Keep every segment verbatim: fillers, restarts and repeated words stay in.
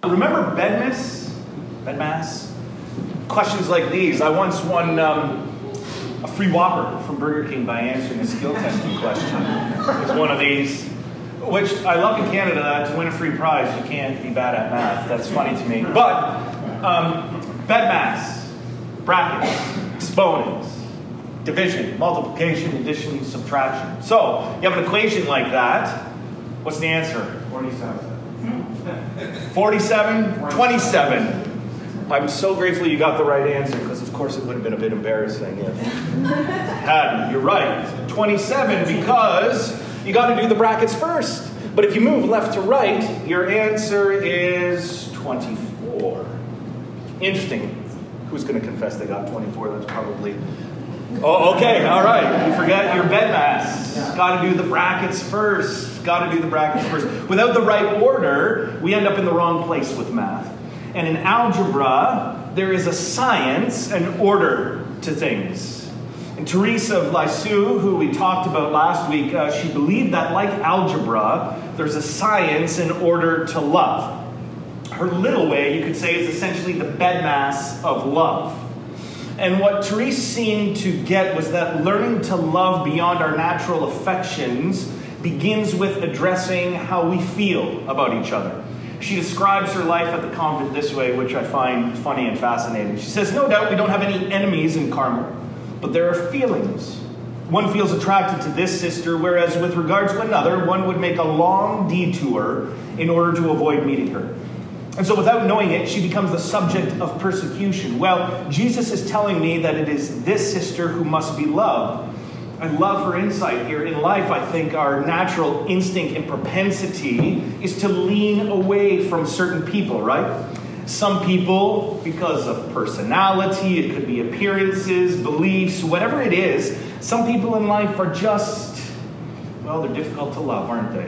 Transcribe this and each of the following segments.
Remember Bedmas? Bedmas? Questions like these. I once won um, a free Whopper from Burger King by answering a skill testing question. It's one of these, which I love in Canada, that to win a free prize, you can't be bad at math. That's funny to me. But um, Bedmas, brackets, exponents, division, multiplication, addition, subtraction. So, you have an equation like that. What's the answer? forty-seven. forty-seven? twenty-seven. I'm so grateful you got the right answer, because of course it would have been a bit embarrassing if you hadn't. You're right. twenty-seven, because you got to do the brackets first. But if you move left to right, your answer is twenty-four. Interesting. Who's going to confess they got twenty-four? That's probably... Oh, okay, all right. You forget your Bedmas. Got to do the brackets first. Got to do the brackets first. Without the right order, we end up in the wrong place with math. And in algebra, there is a science and order to things. And Teresa of Lisieux, who we talked about last week, uh, she believed that, like algebra, there's a science and order to love. Her little way, you could say, is essentially the Bedmas of love. And what Therese seemed to get was that learning to love beyond our natural affections begins with addressing how we feel about each other. She describes her life at the convent this way, which I find funny and fascinating. She says, no doubt we don't have any enemies in Carmel, but there are feelings. One feels attracted to this sister, whereas with regard to another, one would make a long detour in order to avoid meeting her. And so without knowing it, she becomes the subject of persecution. Well, Jesus is telling me that it is this sister who must be loved. I love her insight here. In life, I think our natural instinct and propensity is to lean away from certain people, right? Some people, because of personality, it could be appearances, beliefs, whatever it is, some people in life are just, well, they're difficult to love, aren't they?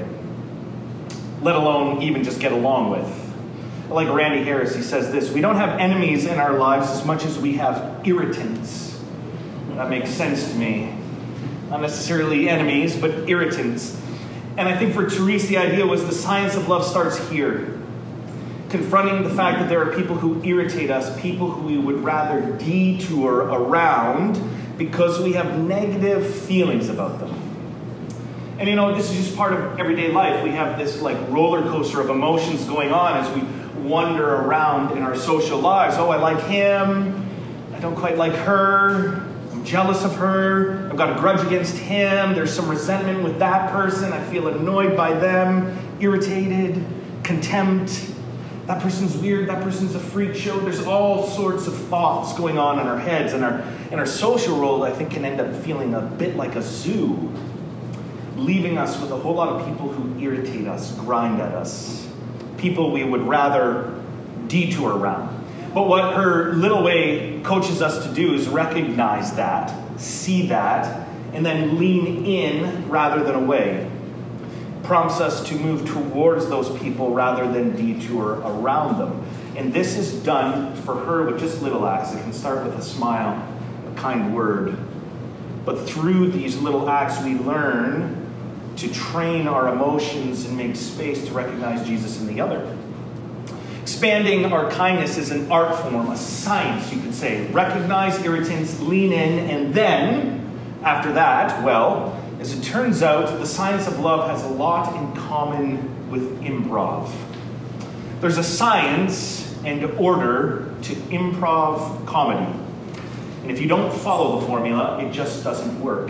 Let alone even just get along with. Like Randy Harris, he says this: we don't have enemies in our lives as much as we have irritants. That makes sense to me. Not necessarily enemies, but irritants. And I think for Therese, the idea was the science of love starts here. Confronting the fact that there are people who irritate us, people who we would rather detour around because we have negative feelings about them. And you know, this is just part of everyday life. We have this like roller coaster of emotions going on as we wander around in our social lives. Oh, I like him. I don't quite like her. I'm jealous of her. I've got a grudge against him. There's some resentment with that person. I feel annoyed by them, irritated, contempt. That person's weird. That person's a freak show. There's all sorts of thoughts going on in our heads. And our, and our social world, I think, can end up feeling a bit like a zoo, leaving us with a whole lot of people who irritate us, grind at us. People we would rather detour around. But what her little way coaches us to do is recognize that, see that, and then lean in rather than away. Prompts us to move towards those people rather than detour around them. And this is done for her with just little acts. It can start with a smile, a kind word. But through these little acts, we learn to train our emotions and make space to recognize Jesus in the other. Expanding our kindness is an art form, a science, you could say. Recognize irritants, lean in, and then, after that, well, as it turns out, the science of love has a lot in common with improv. There's a science and order to improv comedy. And if you don't follow the formula, it just doesn't work.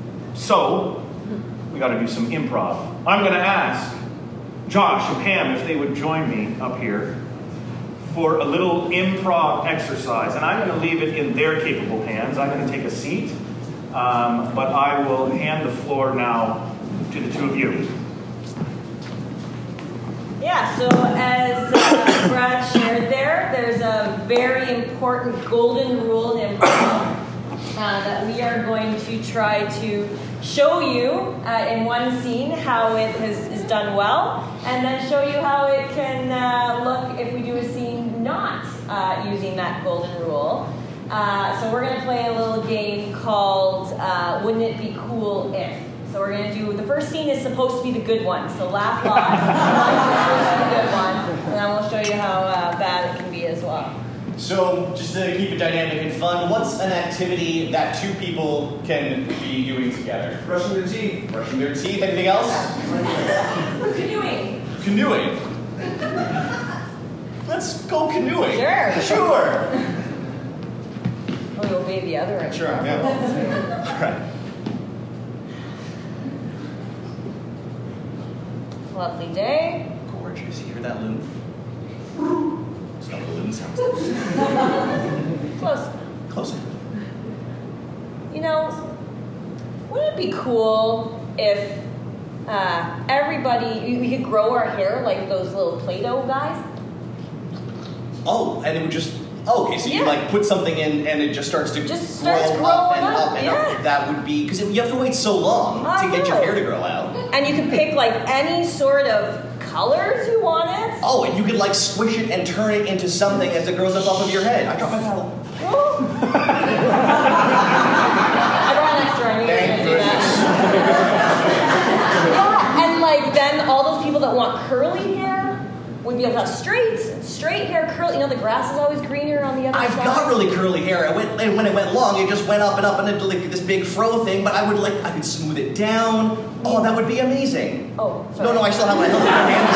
So, we got to do some improv. I'm going to ask Josh and Pam if they would join me up here for a little improv exercise. And I'm going to leave it in their capable hands. I'm going to take a seat, um, but I will hand the floor now to the two of you. Yeah, so as uh, Brad shared there, there's a very important golden rule in improv uh, that we are going to try to show you uh, in one scene how it has, is done well, and then show you how it can uh, look if we do a scene not uh, using that golden rule. Uh, so we're going to play a little game called uh, Wouldn't It Be Cool If? So we're going to do, the first scene is supposed to be the good one. So laugh lots, the good one, and then we'll show you how uh, bad it can be as well. So, just to keep it dynamic and fun, what's an activity that two people can be doing together? Brushing their teeth. Brushing their teeth. Anything else? Canoeing. Canoeing. Let's go canoeing. Sure. Sure. Oh, you'll obey the other end. Sure, yeah. All right. Lovely day. Gorgeous. You hear that, loon? It's not what a loon sounds like. Close. Closer. You know, wouldn't it be cool if uh, everybody, we could grow our hair like those little Play-Doh guys? Oh, and it would just... Oh, okay, so you Yeah. like put something in and it just starts to Just grow starts up and growing up up, and yeah. up. That would be... Because you have to wait so long I to get your know. hair to grow out. And you could pick like any sort of colors you wanted. Oh, and you could like squish it and turn it into something as it grows up off of your head. I dropped my paddle. I brought an extra. I knew you were Thank gonna do that. Yeah, and like then all those people that want curly hair would be able to have straight, straight hair, curly. You know, the grass is always greener on the other I've side. got really curly hair. I went, and when it went long, it just went up and up and into like this big fro thing. But I would like, I could smooth it down. Oh, that would be amazing. Oh, sorry. No, no, I still have my healthy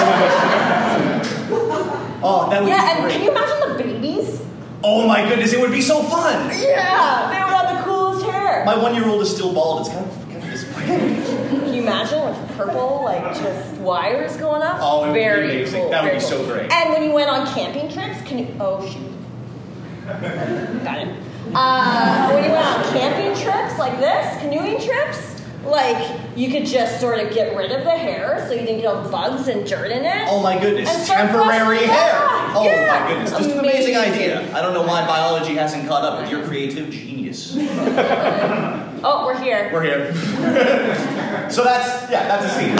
hands. Oh, that would Yeah, be and great. can you imagine the babies? Oh my goodness, it would be so fun. Yeah, they would have the coolest hair. My one-year-old is still bald. It's kind of, kind of disappointing. Can you imagine with purple, like just wires going up? Oh, it would be Very amazing. cool, That would very be so cool. great. And when you went on camping trips, can you? Oh shoot. Got it. Uh, when you went on camping trips like this, canoeing trips, like you could just sort of get rid of the hair so you didn't get all the bugs and dirt in it. Oh my goodness, And start temporary brushing- hair. Yeah, Oh yeah. my goodness, just an amazing Amazing. idea. I don't know why biology hasn't caught up with your creative genius. Oh, we're here. We're here. So that's, yeah, that's a scene.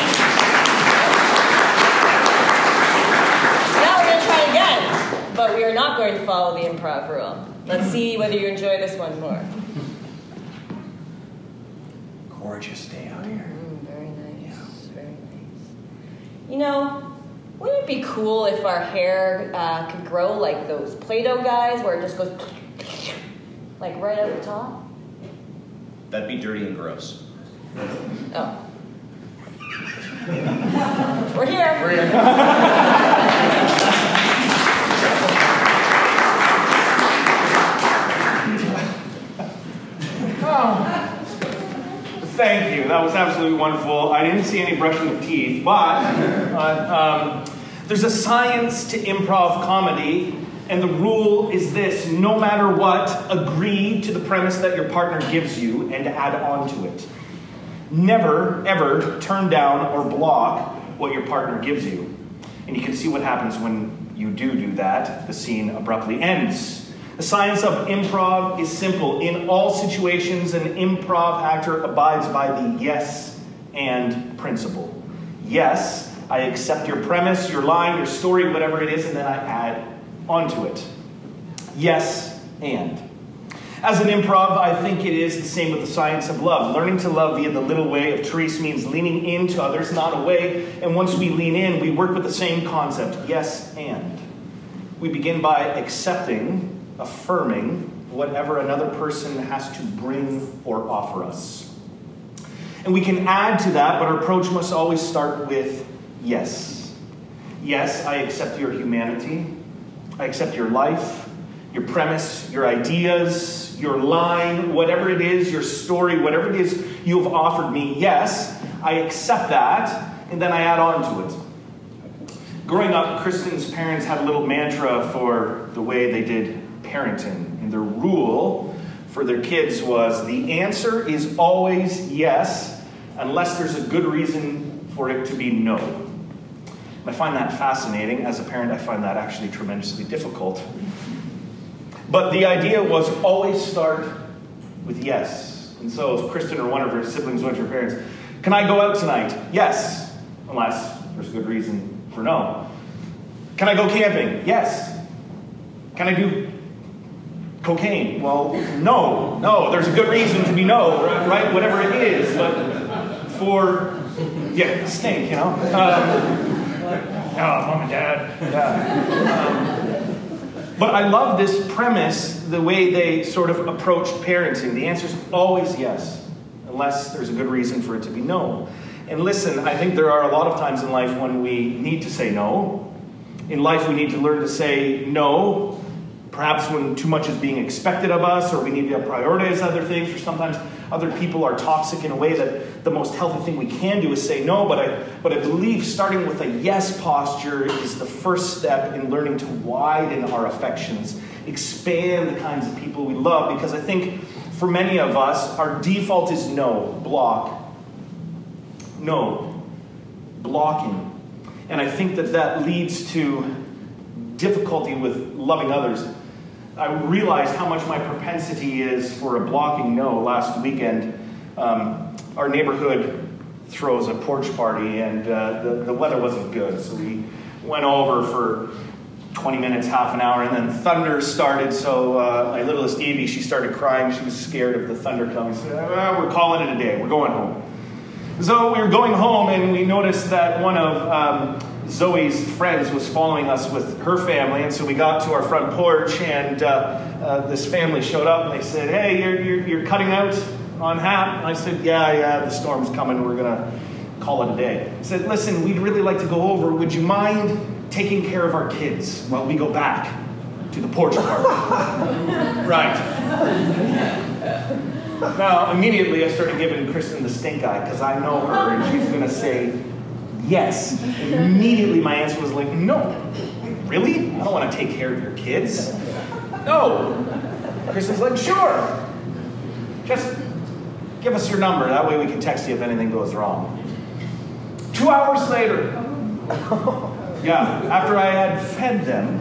Now we're gonna try again, but we are not going to follow the improv rule. Let's see whether you enjoy this one more. Gorgeous day out here. Mm, very nice, very nice. You know, wouldn't it be cool if our hair uh, could grow like those Play-Doh guys, where it just goes like right out the top? That'd be dirty and gross. Oh. We're here. We're here. Thank you. That was absolutely wonderful. I didn't see any brushing of teeth, but uh, um, there's a science to improv comedy, and the rule is this: no matter what, agree to the premise that your partner gives you and add on to it. Never, ever turn down or block what your partner gives you. And you can see what happens when you do do that. The scene abruptly ends. The science of improv is simple. In all situations, an improv actor abides by the yes and principle. Yes, I accept your premise, your line, your story, whatever it is, and then I add onto it. Yes and. As an improv, I think it is the same with the science of love. Learning to love via the little way of Therese means leaning into others, not away. And once we lean in, we work with the same concept, yes and. We begin by accepting, affirming whatever another person has to bring or offer us. And we can add to that, but our approach must always start with yes. Yes, I accept your humanity. I accept your life, your premise, your ideas, your line, whatever it is, your story, whatever it is you have offered me. Yes, I accept that, and then I add on to it. Growing up, Kristen's parents had a little mantra for the way they did parenting, and their rule for their kids was the answer is always yes, unless there's a good reason for it to be no. I find that fascinating. As a parent, I find that actually tremendously difficult. But the idea was always start with yes. And so if Kristen or one of her siblings went to her parents, can I go out tonight? Yes, unless there's a good reason for no. Can I go camping? Yes. Can I do cocaine? Well, no. No, there's a good reason to be no, right? Whatever it is. But for, yeah, stink, you know? Um, oh, mom and dad, yeah. Um, but I love this premise, the way they sort of approached parenting. The answer is always yes, unless there's a good reason for it to be no. And listen, I think there are a lot of times in life when we need to say no. In life, we need to learn to say no, perhaps when too much is being expected of us, or we need to prioritize other things, or sometimes other people are toxic in a way that the most healthy thing we can do is say no. But I, but I believe starting with a yes posture is the first step in learning to widen our affections, expand the kinds of people we love, because I think for many of us, our default is no, block. No, blocking. And I think that that leads to difficulty with loving others. I realized how much my propensity is for a blocking no. Last weekend, um, our neighborhood throws a porch party, and uh, the, the weather wasn't good. So we went over for twenty minutes, half an hour, and then thunder started. So uh, my littlest Evie, she started crying. She was scared of the thunder coming. So uh, we're calling it a day. We're going home. So we were going home, and we noticed that one of um, Zoe's friends was following us with her family, and so we got to our front porch, and uh, uh, this family showed up, and they said, "Hey, you're, you're, you're cutting out on Hap?" And I said, yeah, yeah, the storm's coming. We're going to call it a day. I said, "Listen, we'd really like to go over. Would you mind taking care of our kids while we go back to the porch party?" Right. Now, immediately I started giving Kristen the stink eye because I know her and she's going to say yes. Immediately my answer was like, no. Really? I don't want to take care of your kids. No. Kristen's like, sure. Just give us your number. That way we can text you if anything goes wrong. Two hours later, yeah, after I had fed them,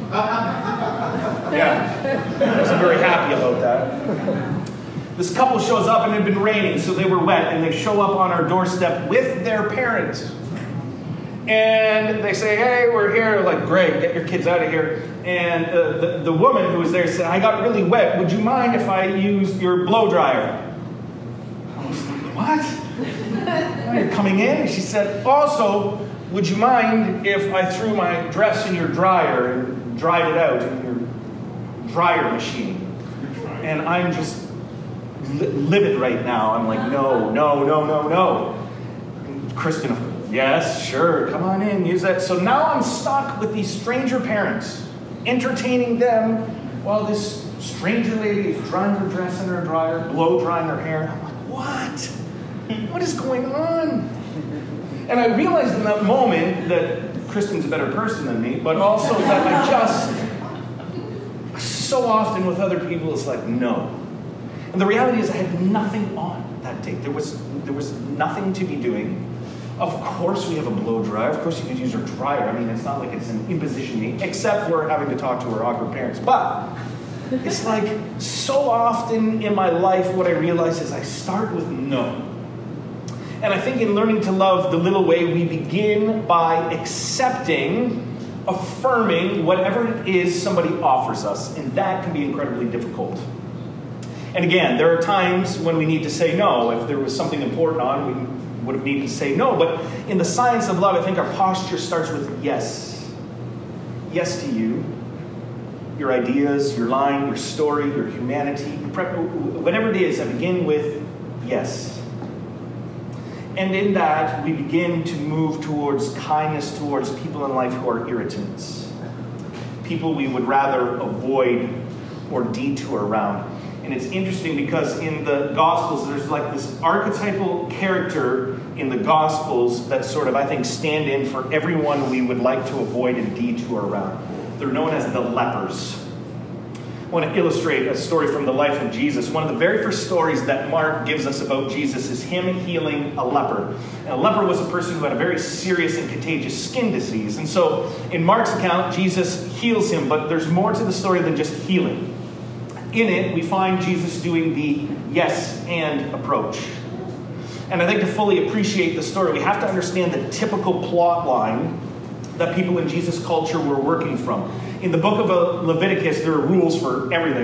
yeah, I wasn't very happy about that. This couple shows up, and it had been raining, so they were wet, and they show up on our doorstep with their parents. And they say, "Hey, we're here." Like, great, get your kids out of here. And uh, the, the woman who was there said, "I got really wet. Would you mind if I used your blow dryer?" I was like, what? You're coming in? And she said, "Also, would you mind if I threw my dress in your dryer and dried it out in your dryer machine?" And I'm just livid right now. I'm like, no, no, no, no, no. And Kristen, yes, sure, come on in, use that. So now I'm stuck with these stranger parents, entertaining them while this stranger lady is drying her dress in her dryer, blow drying her hair. I'm like, what? What is going on? And I realized in that moment that Kristen's a better person than me, but also that I just, so often with other people, it's like, no. And the reality is I had nothing on that date. There was, there was nothing to be doing. Of course we have a blow dryer. Of course you could use her dryer. I mean, it's not like it's an imposition, except for having to talk to her awkward parents. But it's like so often in my life what I realize is I start with no. And I think in learning to love the little way, we begin by accepting, affirming whatever it is somebody offers us. And that can be incredibly difficult. And again, there are times when we need to say no. If there was something important on, we would have needed to say no. But in the science of love, I think our posture starts with yes. Yes to you. Your ideas, your line, your story, your humanity. Whatever it is, I begin with yes. And in that, we begin to move towards kindness towards people in life who are irritants. People we would rather avoid or detour around. And it's interesting because in the Gospels, there's like this archetypal character in the Gospels that sort of, I think, stand in for everyone we would like to avoid and detour around. They're known as the lepers. I want to illustrate a story from the life of Jesus. One of the very first stories that Mark gives us about Jesus is him healing a leper. And a leper was a person who had a very serious and contagious skin disease. And so in Mark's account, Jesus heals him, but there's more to the story than just healing. In it, we find Jesus doing the yes and approach. And I think to fully appreciate the story, we have to understand the typical plot line that people in Jesus' culture were working from. In the book of Leviticus, there are rules for everything.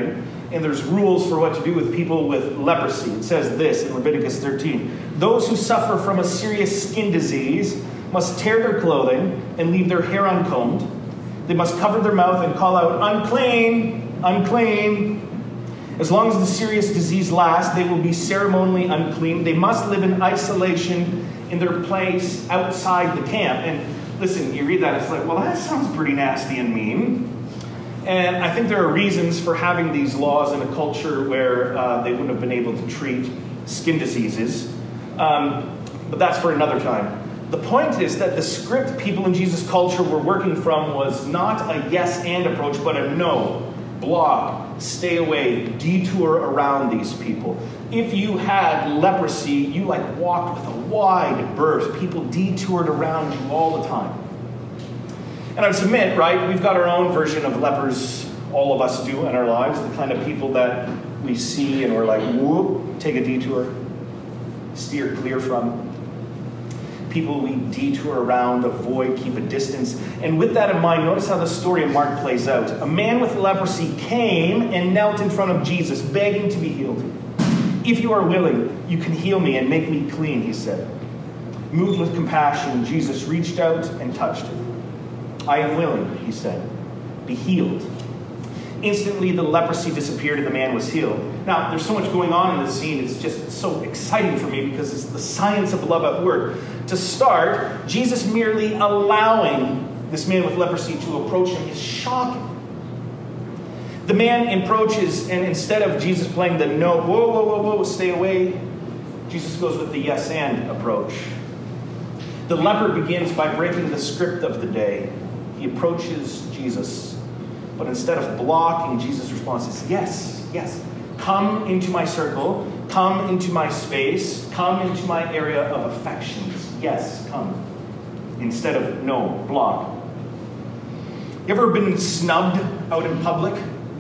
and there's rules for what to do with people with leprosy. It says this in Leviticus thirteen. Those who suffer from a serious skin disease must tear their clothing and leave their hair uncombed. They must cover their mouth and call out, unclean, unclean. As long as the serious disease lasts, they will be ceremonially unclean. They must live in isolation in their place outside the camp. And listen, you read that, it's like, well, that sounds pretty nasty and mean. And I think there are reasons for having these laws in a culture where uh, they wouldn't have been able to treat skin diseases. Um, but that's for another time. The point is that the script people in Jesus' culture were working from was not a yes and approach, but a no, block, stay away, detour around these people. If you had leprosy, you like walked with a wide berth. People detoured around you all the time. And I would submit, right, we've got our own version of lepers, all of us do in our lives, the kind of people that we see and we're like, whoop, take a detour, steer clear from. People we detour around, avoid, keep a distance. And with that in mind, notice how the story of Mark plays out. A man with leprosy came and knelt in front of Jesus, begging to be healed. If you are willing, you can heal me and make me clean, he said. Moved with compassion, Jesus reached out and touched him. I am willing, he said. Be healed. Instantly, the leprosy disappeared and the man was healed. Now, there's so much going on in this scene. It's just so exciting for me because it's the science of love at work. To start, Jesus merely allowing this man with leprosy to approach him is shocking. The man approaches, and instead of Jesus playing the no, whoa, whoa, whoa, whoa, stay away, Jesus goes with the yes and approach. The leper begins by breaking the script of the day. He approaches Jesus. But instead of blocking, Jesus' response is, yes, yes. Come into my circle. Come into my space. Come into my area of affections. Yes, come. Instead of no, block. You ever been snubbed out in public?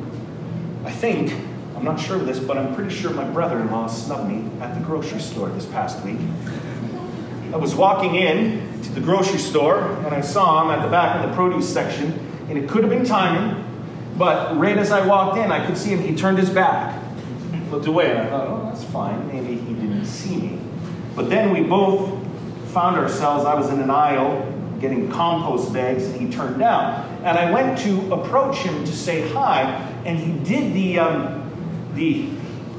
I think, I'm not sure of this, but I'm pretty sure my brother-in-law snubbed me at the grocery store this past week. I was walking in to the grocery store, and I saw him at the back of the produce section, and it could have been timing, but right as I walked in, I could see him. He turned his back, looked away, and I thought, oh, that's fine. Maybe he didn't see me. But then we both found ourselves, I was in an aisle getting compost bags, and he turned down. And I went to approach him to say hi, and he did the, um, the,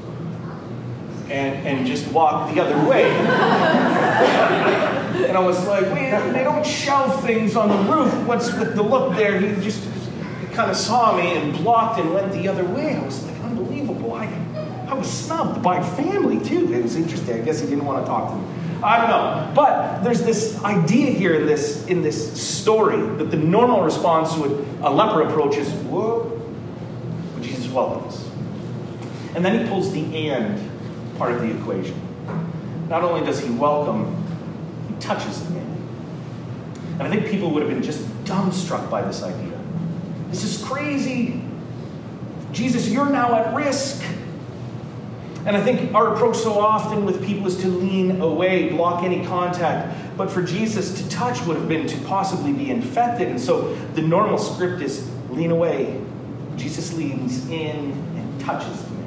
and, and just walked the other way. And I was like, wait, they don't shelve things on the roof. What's with the look there? He just he kind of saw me and blocked and went the other way. I was like, unbelievable. I, I was snubbed by family, too. It was interesting. I guess he didn't want to talk to me. I don't know. But there's this idea here in this, in this story that the normal response to a leper approach is, whoa, but Jesus welcomes. And then he pulls the and part of the equation. Not only does he welcome, he touches the man. And I think people would have been just dumbstruck by this idea. This is crazy. Jesus, you're now at risk. And I think our approach so often with people is to lean away, block any contact. But for Jesus, to touch would have been to possibly be infected. And so the normal script is lean away. Jesus leans in and touches the man.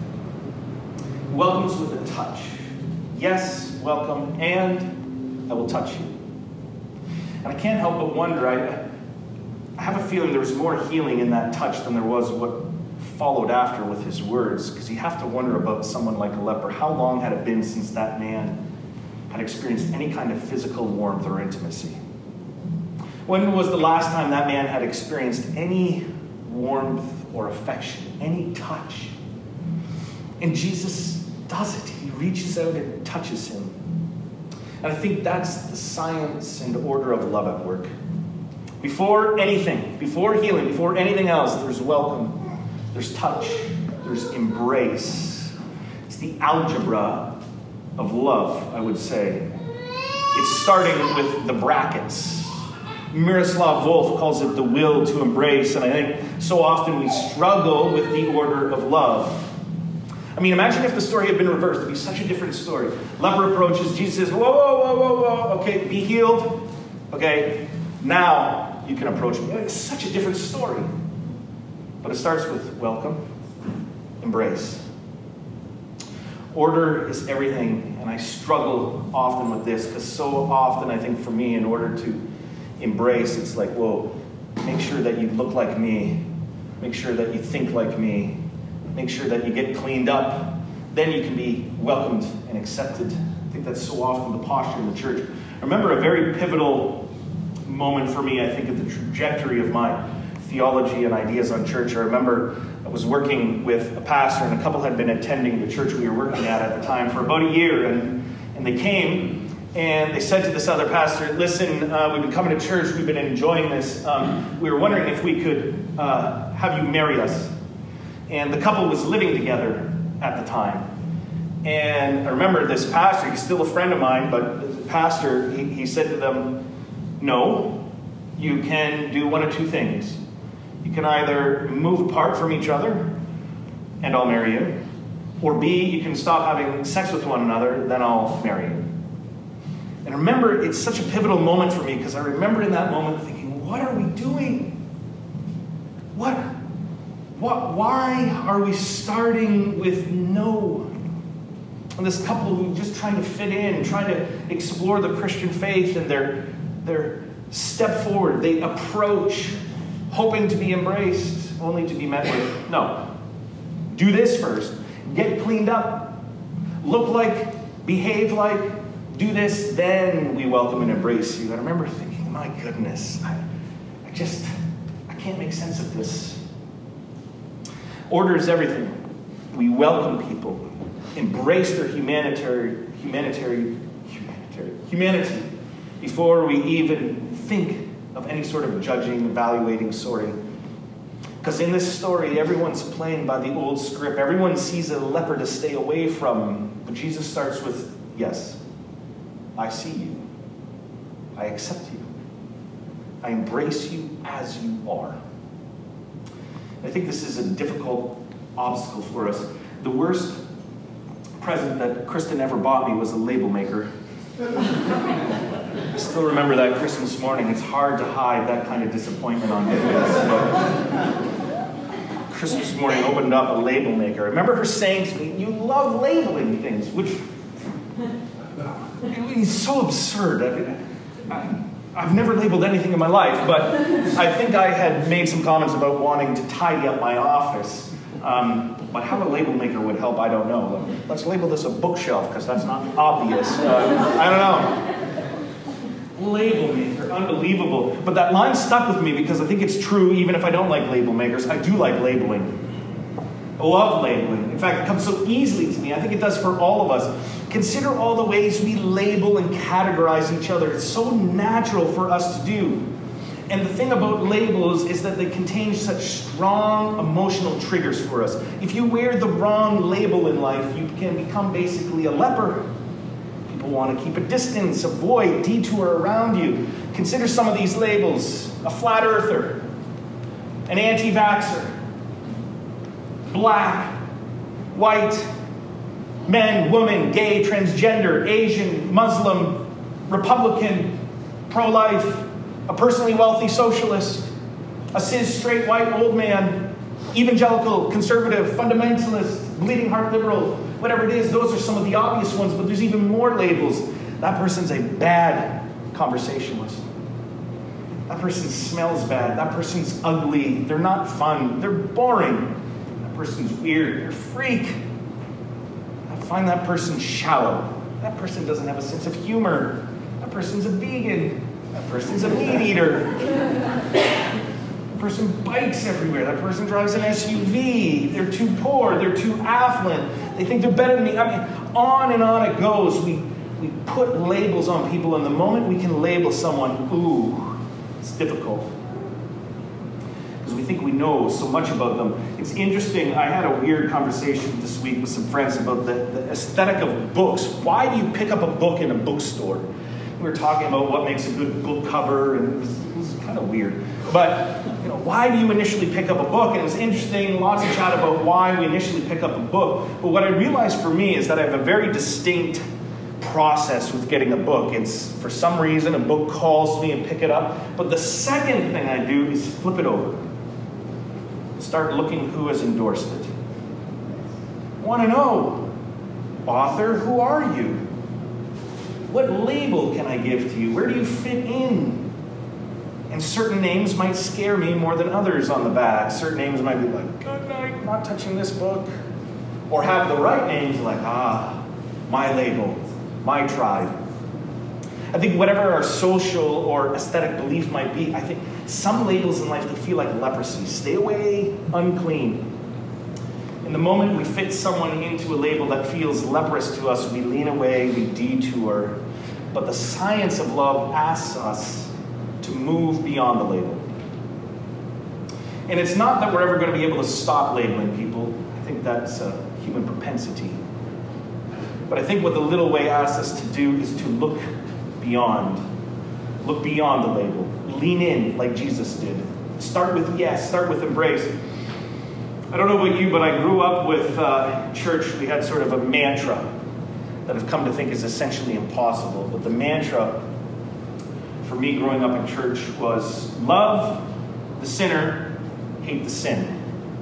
Welcomes with a touch. Yes, welcome, and I will touch you. And I can't help but wonder, I, I have a feeling there was more healing in that touch than there was what followed after with his words, because you have to wonder about someone like a leper. How long had it been since that man had experienced any kind of physical warmth or intimacy? When was the last time that man had experienced any warmth or affection, any touch? And Jesus does it. He reaches out and touches him. And I think that's the science and order of love at work. Before anything, before healing, before anything else, there's welcome. There's touch, there's embrace. It's the algebra of love, I would say. It's starting with the brackets. Miroslav Volf calls it the will to embrace, and I think so often we struggle with the order of love. I mean, imagine if the story had been reversed. It would be such a different story. Leper approaches, Jesus says, whoa, whoa, whoa, whoa, whoa, okay, be healed. Okay, now you can approach me. It's such a different story. But it starts with welcome. embrace. Order is everything, and I struggle often with this because so often I think for me, in order to embrace, it's like, whoa, make sure that you look like me, make sure that you think like me, make sure that you get cleaned up, then you can be welcomed and accepted. I think that's so often the posture in the church. I remember a very pivotal moment for me, I think, of the trajectory of my theology and ideas on church. I remember I was working with a pastor, and a couple had been attending the church we were working at at the time for about a year, and, and they came, and they said to this other pastor, listen, uh, we've been coming to church, we've been enjoying this. Um, we were wondering if we could uh, have you marry us. And the couple was living together at the time. And I remember this pastor, he's still a friend of mine, but the pastor, he, he said to them, no, you can do one of two things. You can either move apart from each other, and I'll marry you, or B, you can stop having sex with one another, then I'll marry you. And remember, it's such a pivotal moment for me, because I remember in that moment thinking, what are we doing? What? What? Why are we starting with no? And this couple who just trying to fit in, trying to explore the Christian faith, and their, their step forward, they approach hoping to be embraced, only to be met with, no. Do this first. Get cleaned up. Look like, behave like, do this, then we welcome and embrace you. And I remember thinking, my goodness, I, I just, I can't make sense of this. Order is everything. We welcome people, embrace their humanitarian, humanitarian, humanitarian, humanity before we even think of any sort of judging, evaluating, sorting. Because in this story, everyone's playing by the old script. Everyone sees a leper to stay away from. But Jesus starts with, yes, I see you. I accept you. I embrace you as you are. I think this is a difficult obstacle for us. The worst present that Kristen ever bought me was a label maker. I still remember that Christmas morning. It's hard to hide that kind of disappointment on my face. Christmas morning opened up a label maker. I remember her saying to me, you love labeling things, which is so absurd. I, I, I've never labeled anything in my life, but I think I had made some comments about wanting to tidy up my office. Um, but how a label maker would help, I don't know. Let's label this a bookshelf, because that's not obvious. Uh, I don't know. Label maker, unbelievable. But that line stuck with me because I think it's true even if I don't like label makers. I do like labeling. I love labeling. In fact, it comes so easily to me. I think it does for all of us. Consider all the ways we label and categorize each other. It's so natural for us to do. And the thing about labels is that they contain such strong emotional triggers for us. If you wear the wrong label in life, you can become basically a leper. People want to keep a distance, avoid, detour around you. Consider some of these labels. A flat earther, an anti-vaxxer, black, white, men, woman, gay, transgender, Asian, Muslim, Republican, pro-life, a personally wealthy socialist, a cis, straight, white, old man, evangelical, conservative, fundamentalist, bleeding heart liberal, whatever it is. Those are some of the obvious ones, but there's even more labels. That person's a bad conversationalist. That person smells bad. That person's ugly. They're not fun. They're boring. That person's weird. They're a freak. I find that person shallow. That person doesn't have a sense of humor. That person's a vegan. That person's a meat eater. That person bikes everywhere. That person drives an S U V. They're too poor. They're too affluent. They think they're better than me. I mean, on and on it goes. We, we put labels on people, and the moment we can label someone, ooh, it's difficult. Because we think we know so much about them. It's interesting. I had a weird conversation this week with some friends about the, the aesthetic of books. Why do you pick up a book in a bookstore? We were talking about what makes a good book cover, and it was, it was kind of weird. But, you know, why do you initially pick up a book? And it was interesting, lots of chat about why we initially pick up a book. But what I realized for me is that I have a very distinct process with getting a book. It's, for some reason, a book calls me and pick it up. But the second thing I do is flip it over. Start looking who has endorsed it. want to know, author, who are you? What label can I give to you? Where do you fit in? And certain names might scare me more than others on the back. Certain names might be like, good night, not touching this book. Or have the right names like, ah, my label, my tribe. I think whatever our social or aesthetic belief might be, I think some labels in life, they feel like leprosy. Stay away, unclean. In the moment we fit someone into a label that feels leprous to us, we lean away, we detour. But the science of love asks us to move beyond the label. And it's not that we're ever going to be able to stop labeling people. I think that's a human propensity. But I think what the little way asks us to do is to look beyond. Look beyond the label. Lean in like Jesus did. Start with yes. Start with embrace. I don't know about you, but I grew up with uh, church. We had sort of a mantra that I've come to think is essentially impossible. But the mantra for me growing up in church was love the sinner, hate the sin.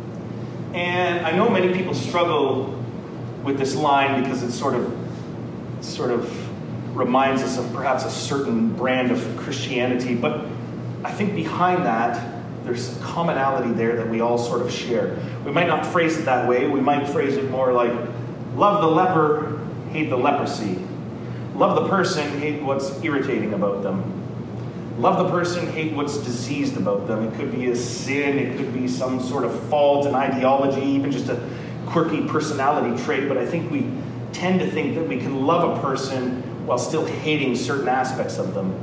And I know many people struggle with this line because it sort of, sort of reminds us of perhaps a certain brand of Christianity. But I think behind that, there's a commonality there that we all sort of share. We might not phrase it that way. We might phrase it more like, love the leper, hate the leprosy. Love the person, hate what's irritating about them. Love the person, hate what's diseased about them. It could be a sin, it could be some sort of fault, an ideology, even just a quirky personality trait. But I think we tend to think that we can love a person while still hating certain aspects of them.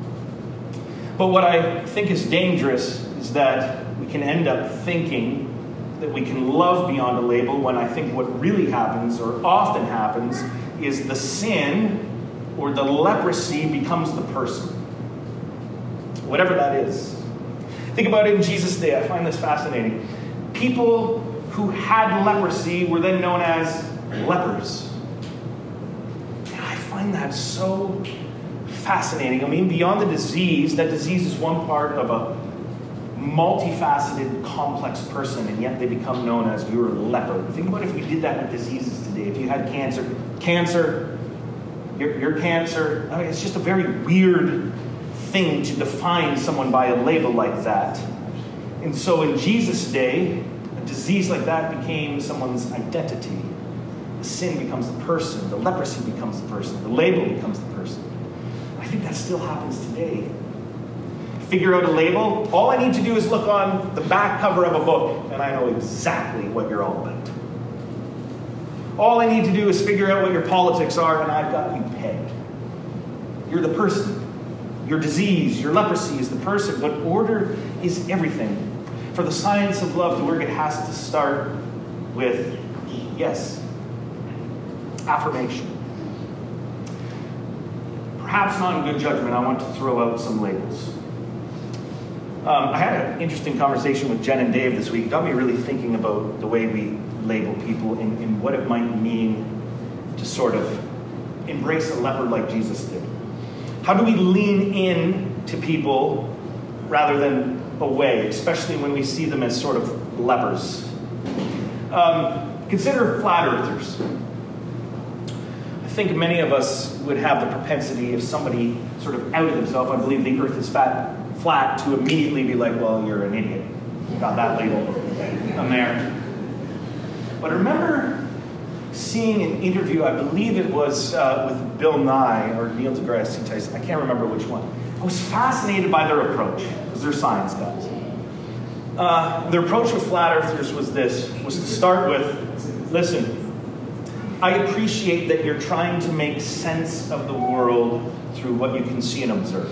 But what I think is dangerous is that we can end up thinking that we can love beyond a label when I think what really happens, or often happens, is the sin or the leprosy becomes the person. Whatever that is. Think about it in Jesus' day. I find this fascinating. People who had leprosy were then known as lepers. And I find that so fascinating. I mean, beyond the disease, that disease is one part of a multifaceted, complex person, and yet they become known as you're a leper. Think about if we did that with diseases today. If you had cancer, cancer, you're, you're cancer. I mean, it's just a very weird thing to define someone by a label like that. And so in Jesus' day, a disease like that became someone's identity. The sin becomes the person. The leprosy becomes the person. The label becomes the person. I think that still happens today. Figure out a label. All I need to do is look on the back cover of a book, and I know exactly what you're all about. All I need to do is figure out what your politics are, and I've got you pegged. You're the person. Your disease, your leprosy is the person, but order is everything. For the science of love to work, it has to start with yes, affirmation. Perhaps not in good judgment, I want to throw out some labels. Um, I had an interesting conversation with Jen and Dave this week. It got me really thinking about the way we label people and, and what it might mean to sort of embrace a leper like Jesus did. How do we lean in to people rather than away, especially when we see them as sort of lepers? Um, consider flat earthers. I think many of us would have the propensity, if somebody sort of outed himself, I believe the earth is fat, flat, to immediately be like, well, you're an idiot. You got that label. I'm there. But I remember seeing an interview, I believe it was uh, with Bill Nye or Neil deGrasse Tyson. I can't remember which one. I was fascinated by their approach, because they're science guys. Uh, their approach with flat earthers was this, was to start with, listen, I appreciate that you're trying to make sense of the world through what you can see and observe.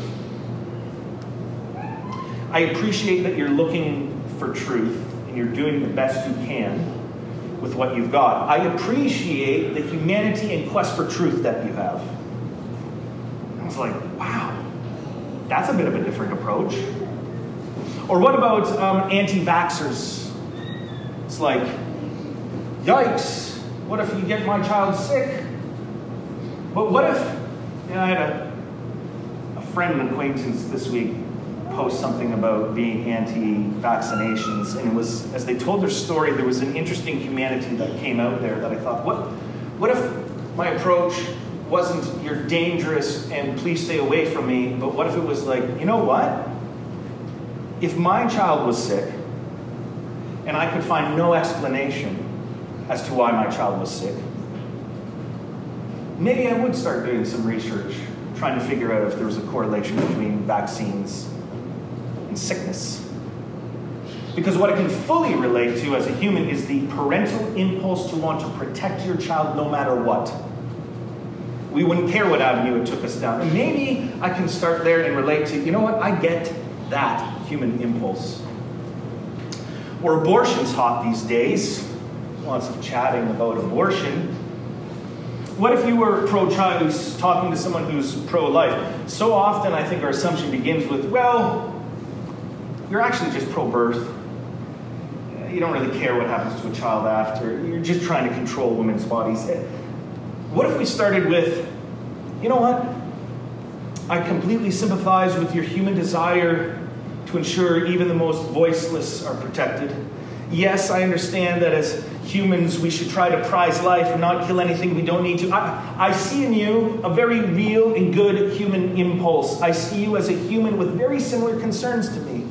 I appreciate that you're looking for truth and you're doing the best you can with what you've got. I appreciate the humanity and quest for truth that you have. I was like, wow, that's a bit of a different approach. Or what about um, anti-vaxxers? It's like, yikes, what if you get my child sick? But what if, you know, I had a, a friend, an acquaintance this week, post something about being anti-vaccinations, and it was, as they told their story, there was an interesting humanity that came out there that I thought, what, what if my approach wasn't you're dangerous and please stay away from me, but what if it was like, you know what? If my child was sick and I could find no explanation as to why my child was sick, maybe I would start doing some research, trying to figure out if there was a correlation between vaccines and sickness. Because what I can fully relate to as a human is the parental impulse to want to protect your child no matter what. We wouldn't care what avenue it took us down. And maybe I can start there and relate to, you know what, I get that human impulse. Or abortion's hot these days. Lots of chatting about abortion. What if you were pro-choice talking to someone who's pro-life? So often I think our assumption begins with, well, you're actually just pro-birth. You don't really care what happens to a child after. You're just trying to control women's bodies. What if we started with, you know what? I completely sympathize with your human desire to ensure even the most voiceless are protected. Yes, I understand that as humans we should try to prize life and not kill anything we don't need to. I, I see in you a very real and good human impulse. I see you as a human with very similar concerns to me.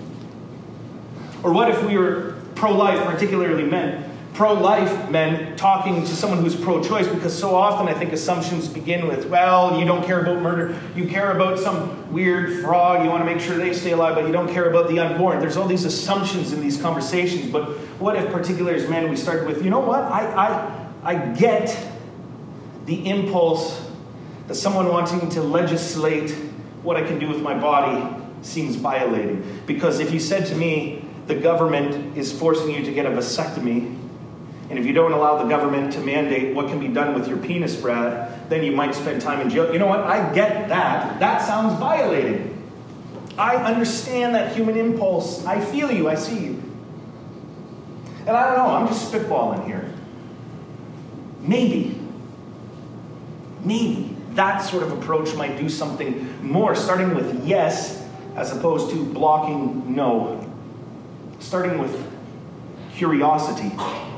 Or what if we were pro-life, particularly men? Pro-life men talking to someone who's pro-choice, because so often I think assumptions begin with, well, you don't care about murder, you care about some weird frog, you want to make sure they stay alive, but you don't care about the unborn. There's all these assumptions in these conversations, but what if, particularly as men, we started with, you know what, I, I, I get the impulse that someone wanting to legislate what I can do with my body seems violating. Because if you said to me, the government is forcing you to get a vasectomy, and if you don't allow the government to mandate what can be done with your penis, Brad, then you might spend time in jail. You know what? I get that. That sounds violating. I understand that human impulse. I feel you. I see you. And I don't know. I'm just spitballing here. Maybe, maybe that sort of approach might do something more, starting with yes as opposed to blocking no. Starting with curiosity.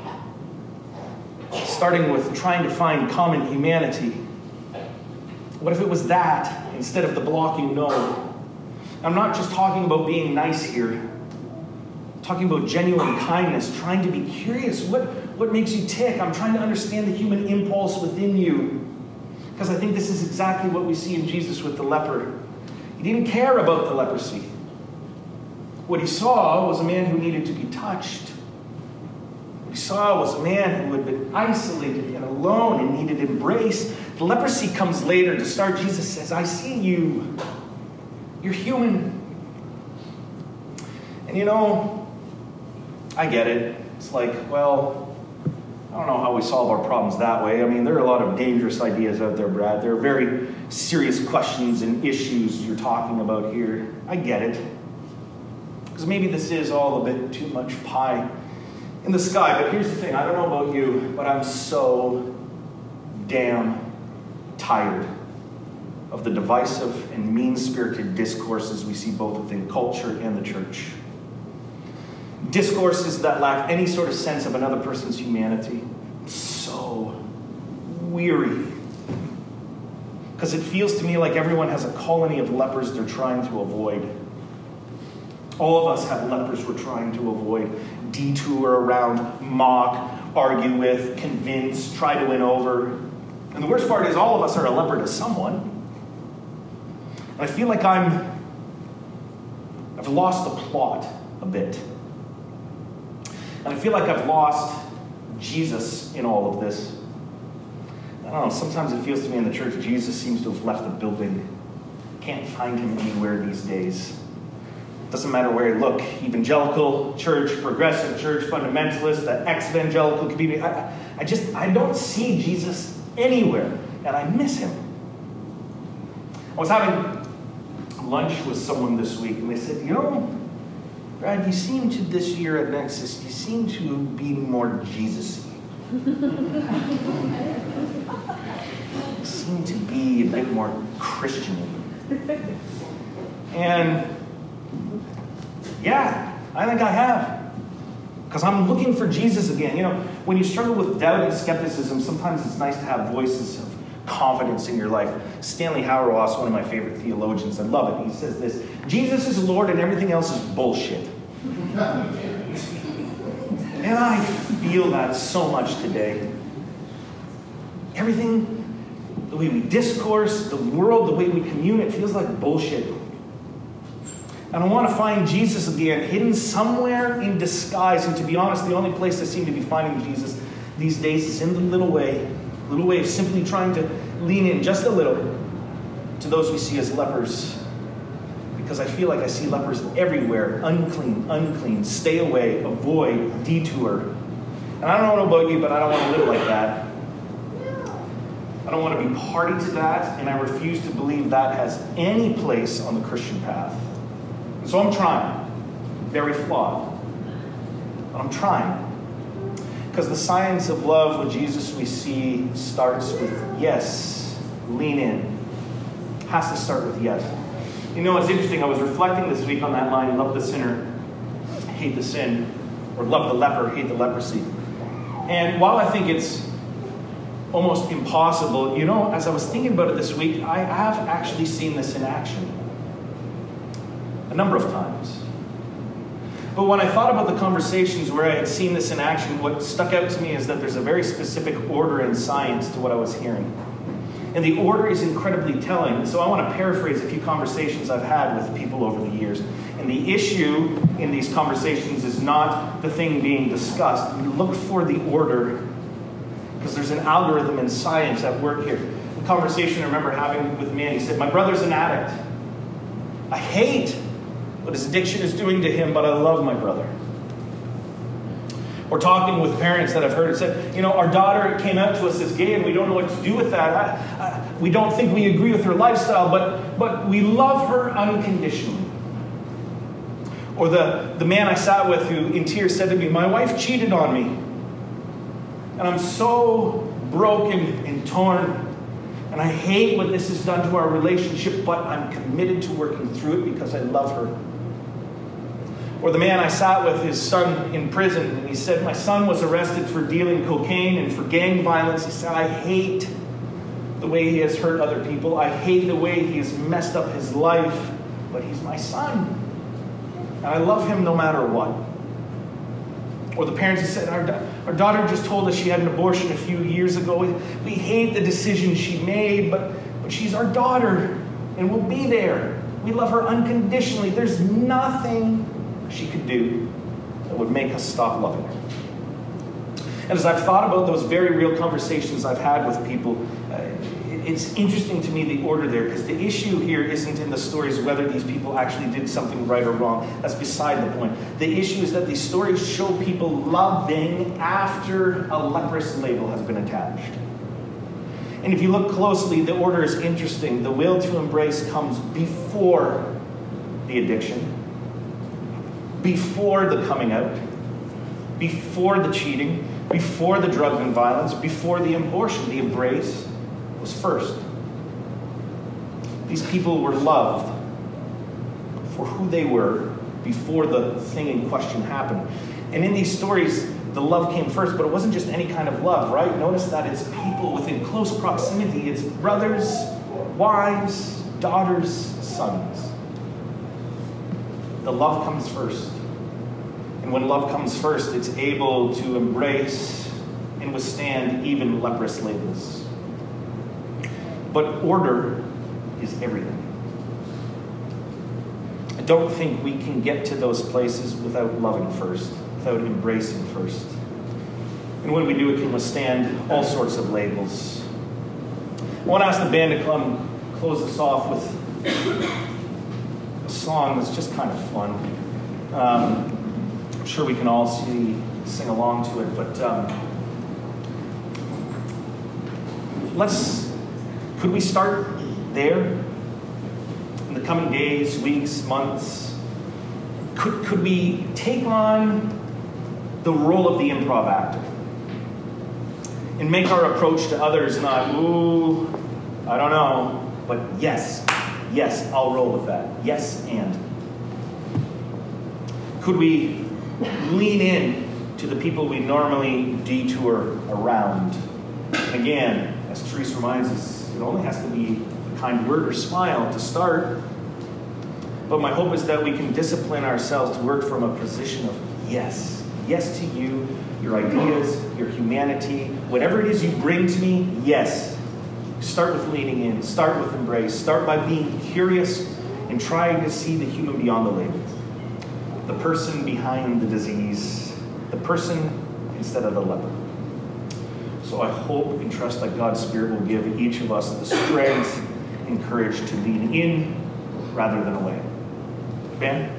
Starting with trying to find common humanity. What if it was that instead of the blocking no? I'm not just talking about being nice here. I'm talking about genuine kindness, trying to be curious. What, what makes you tick? I'm trying to understand the human impulse within you. Because I think this is exactly what we see in Jesus with the leper. He didn't care about the leprosy. What he saw was a man who needed to be touched. What he saw was a man who had been isolated and alone and needed embrace. The leprosy comes later to start. Jesus says, I see you. You're human. And you know, I get it. It's like, well, I don't know how we solve our problems that way. I mean, there are a lot of dangerous ideas out there, Brad. There are very serious questions and issues you're talking about here. I get it. Because maybe this is all a bit too much pie in the sky. But here's the thing. I don't know about you, but I'm so damn tired of the divisive and mean-spirited discourses we see both within culture and the church. Discourses that lack any sort of sense of another person's humanity. I'm so weary. Because it feels to me like everyone has a colony of lepers they're trying to avoid. All of us have lepers we're trying to avoid. Detour around, mock, argue with, convince, try to win over. And the worst part is all of us are a leper to someone. And I feel like I'm, I've lost the plot a bit. And I feel like I've lost Jesus in all of this. I don't know, sometimes it feels to me in the church, Jesus seems to have left the building. Can't find him anywhere these days. Doesn't matter where you look, evangelical church, progressive church, fundamentalist, the ex-evangelical community. I, I just, I don't see Jesus anywhere, and I miss him. I was having lunch with someone this week, and they said, you know, Brad, you seem to, this year at Nexus, you seem to be more Jesus-y. You seem to be a bit more Christian-y. And Yeah, I think I have. Because I'm looking for Jesus again. You know, when you struggle with doubt and skepticism, sometimes it's nice to have voices of confidence in your life. Stanley Hauerwas, one of my favorite theologians, I love it. He says this: Jesus is Lord and everything else is bullshit. And I feel that so much today. Everything, the way we discourse, the world, the way we commune, it feels like bullshit. And I want to find Jesus again, hidden somewhere in disguise. And to be honest, the only place I seem to be finding Jesus these days is in the little way, little way of simply trying to lean in just a little to those we see as lepers. Because I feel like I see lepers everywhere. Unclean, unclean, stay away, avoid, detour. And I don't know about you, but I don't want to live like that. I don't want to be party to that, and I refuse to believe that has any place on the Christian path. And so I'm trying. Very flawed. But I'm trying. Because the signs of love with Jesus we see starts with yes, lean in. Has to start with yes. You know, it's interesting. I was reflecting this week on that line, love the sinner, hate the sin, or love the leper, hate the leprosy. And while I think it's almost impossible, you know, as I was thinking about it this week, I have actually seen this in action a number of times. But when I thought about the conversations where I had seen this in action, what stuck out to me is that there's a very specific order in science to what I was hearing. And the order is incredibly telling. So I want to paraphrase a few conversations I've had with people over the years. And the issue in these conversations is not the thing being discussed. We look for the order because there's an algorithm in science at work here. The conversation I remember having with Manny, he said, my brother's an addict. I hate what his addiction is doing to him, but I love my brother. Or talking with parents that I've heard it said, you know, our daughter came out to us as gay and we don't know what to do with that. I, I, we don't think we agree with her lifestyle, but, but we love her unconditionally. Or the, the man I sat with who in tears said to me, my wife cheated on me. And I'm so broken and torn. And I hate what this has done to our relationship, but I'm committed to working through it because I love her. Or the man I sat with, his son in prison, and he said, my son was arrested for dealing cocaine and for gang violence. He said, I hate the way he has hurt other people. I hate the way he has messed up his life, but he's my son. And I love him no matter what. Or the parents who said, our, da- our daughter just told us she had an abortion a few years ago. We, we hate the decision she made, but, but she's our daughter, and we'll be there. We love her unconditionally. There's nothing she could do that would make us stop loving her. And as I've thought about those very real conversations I've had with people, uh, it's interesting to me the order there, because the issue here isn't in the stories whether these people actually did something right or wrong. That's beside the point. The issue is that these stories show people loving after a leprous label has been attached. And if you look closely, the order is interesting. The will to embrace comes before the addiction, before the coming out, before the cheating, before the drug and violence, before the abortion. The embrace was first. These people were loved for who they were before the thing in question happened. And in these stories, the love came first, but it wasn't just any kind of love, right? Notice that it's people within close proximity. It's brothers, wives, daughters, sons. The love comes first. And when love comes first, it's able to embrace and withstand even leprous labels. But order is everything. I don't think we can get to those places without loving first, without embracing first. And when we do, it can withstand all sorts of labels. I want to ask the band to come close us off with a song that's just kind of fun. Um, I'm sure we can all see, sing along to it, but um, let's, could we start there? In the coming days, weeks, months, could, could we take on the role of the improv actor and make our approach to others not, ooh, I don't know, but yes, yes, I'll roll with that. Yes, and. Could we lean in to the people we normally detour around? Again, as Therese reminds us, it only has to be a kind word or smile to start. But my hope is that we can discipline ourselves to work from a position of yes. Yes to you, your ideas, your humanity, whatever it is you bring to me, yes. Start with leaning in, start with embrace, start by being curious and trying to see the human beyond the label. The person behind the disease, the person instead of the leper. So I hope and trust that God's Spirit will give each of us the strength and courage to lean in rather than away. Ben?